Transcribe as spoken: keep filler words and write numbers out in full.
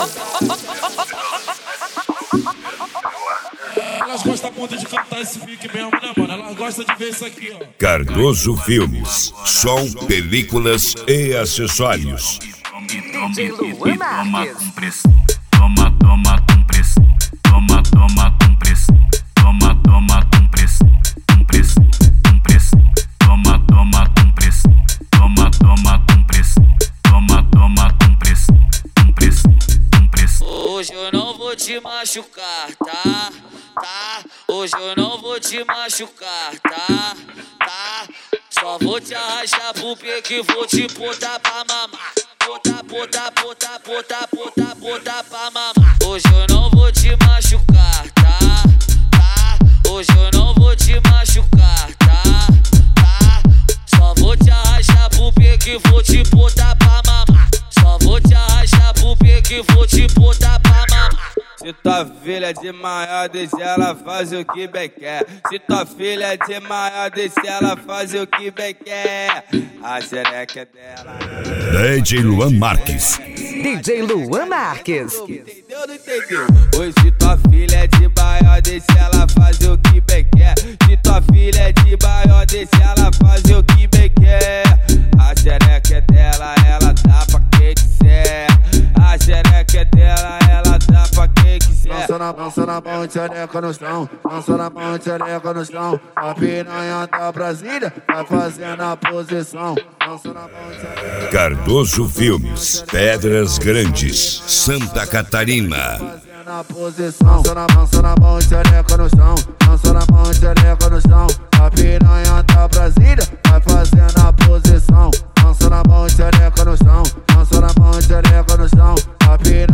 Elas gostam muito de cantar esse pique mesmo, né, mano? Elas gostam de ver isso aqui, ó. Cardoso Filmes, som, películas e acessórios. D J Luan Marques. Toma, toma com preço. Toma, toma com preço. Toma, toma com preço. Com preço, com preço. Toma, toma com preço. Toma, toma com preço. Toma, toma com preço. Com preço, com preço. Hoje eu não vou te machucar, tá? Tá? Hoje eu não vou te machucar, tá? Tá? Só vou te arrastar pro pique, vou te botar pra mamar. Botar, botar, botar, botar, botar, botar pra mamar. Hoje eu não vou te machucar, tá? Tá? Hoje eu não vou te machucar, tá? Tá? Só vou te arrastar pro pique, vou te botar pra mamar. Só vou te arrastar pro pique, vou te botar pra mamar. Se tua filha de maior, deixa ela fazer o que bem quer. Se tua filha de maior, deixa ela fazer o que bem quer. A xereca é dela. D J Luan Marques. D J Luan Marques. Entendeu, não entendeu? Hoje se tua filha é de maior, deixa ela fazer o que bem quer. Se tua filha é de maior, deixa ela fazer o que bem quer. A xereca é dela, ela dá pra quem quiser. A xereca é dela, ela dá pra quem quiser. Dança na, dança na mão de xereca no chão. Dança na mão de xereca no chão. A piranha da Brasília vai fazendo a posição. Dança na mão de xereca. Cardoso Filmes, Pedras Grandes, Santa Catarina. Na posição, dança na, dança na mão de xereca no chão. Dança na mão de xereca no chão. A piranha da Brasília vai fazendo a posição. Dança na mão de xereca no chão. Dança na mão de xereca no chão. A piranha